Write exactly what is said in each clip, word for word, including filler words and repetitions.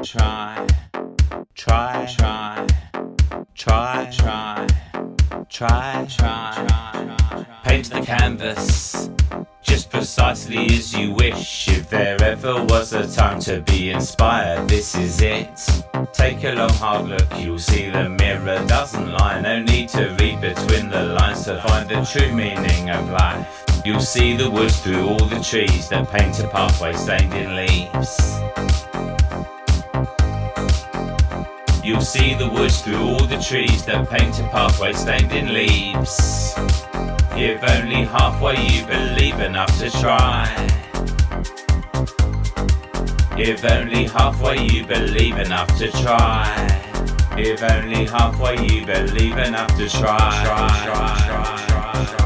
try, try, try, try, try, try, try. Paint the canvas just precisely as you wish. If there ever was a time to be inspired, this is it. Take a long hard look, you'll see the mirror doesn't lie. No need to read between the lines to find the true meaning of life. You'll see the woods through all the trees that paint a pathway stained in leaves. You'll see the woods through all the trees that paint a pathway stained in leaves. If only halfway you believe enough to try. If only halfway you believe enough to try. If only halfway you believe enough to try. try, try, try, try.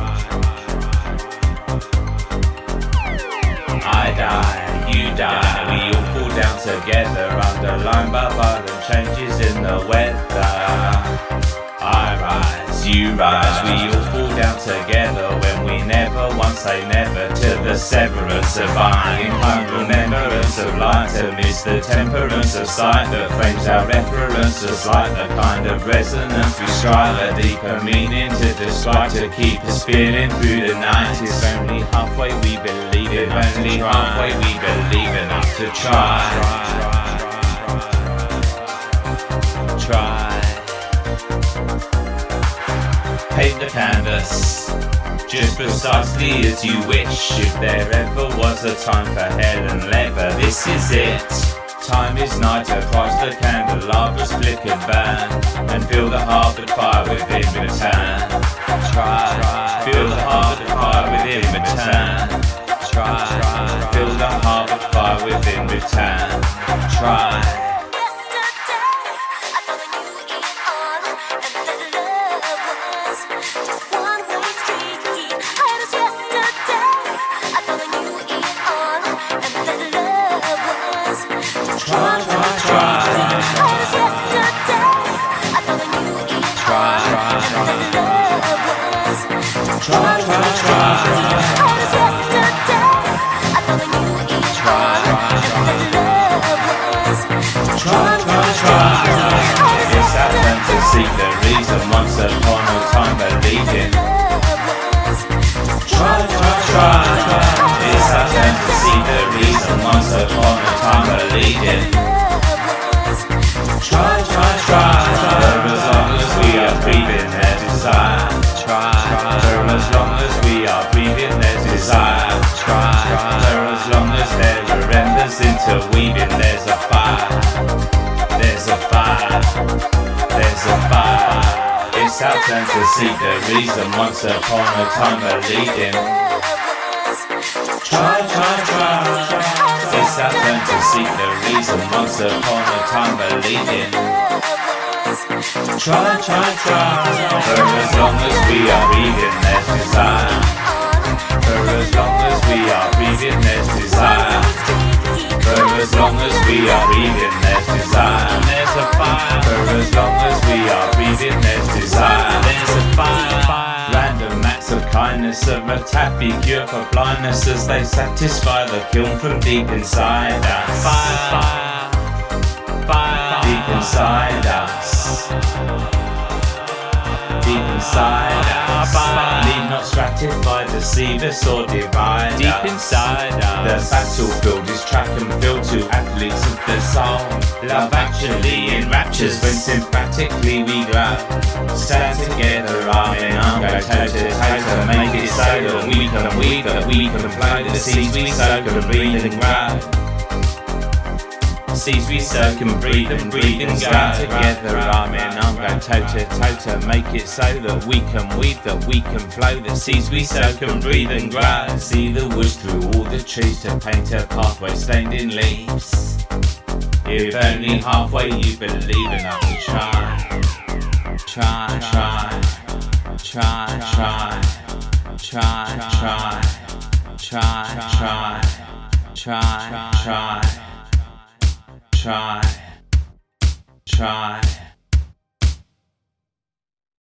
I die, you die, we all fall down together, underlined by violent changes in the weather. I rise, you rise, we all fall down together when we never once say never to the severance of iron. In remembrance of light to miss the temperance of sight that frames our references like the kind of resonance we strive a deeper meaning to describe, to keep us feeling through the night. If only halfway we believe, if only halfway we believe enough to try. Try. Paint the canvas just precisely as you wish. If there ever was a time for hell and leather, this is it. Time is nigh to Christ, the candelabras flickered burn, and feel the harbored fire within return. Try, feel the harbored fire within return. Try, feel the harbored fire within return. Try. Try, try, try. Try, try, try. It's our turn to seek the reason once upon a time believing. Try, try, try. It's our turn to see the reason once upon a time believing. Try, try, try. For as long as we are breathing, there's desire. Try. For as long as we are breathing, there's desire. Try. For as long as there are embers interweaving, there's a fire. There's a fire. There's a fire. It's our turn to seek the reason once upon a time believing. Try, try, try. It's our turn to seek the reason once upon a time believing. Try, try, try. For as long as we are breathing, there's desire. For as long as we are breathing, there's desire. For as long as we are breathing, there's desire. There's a fire. For as long as we are breathing, there's desire. There's a fire. Random acts of kindness of a taffy cure for blindness as they satisfy the kiln from deep inside us. Fire, fire, deep inside us. Deep inside us. Need not stratify, deceive us or divide us. Deep inside us. The battlefield is track and field to athletes of the soul. Love actually enraptures when sympathetically we glow. Stand together, arm in arm, go toe to toe to make it so that we can weave, that we can flow, the seeds we sow can breathe and grow. Seeds we sow can breathe and breathe and stand together, arm in arm, go toe to toe to make it so that we can weave, that we can flow, the seeds we sow can breathe and grow. See the woods through all the trees to paint a pathway stained in leaves. If only halfway you believe enough to try. Try, try, try, try, try, try, try, try, try, try, try, try.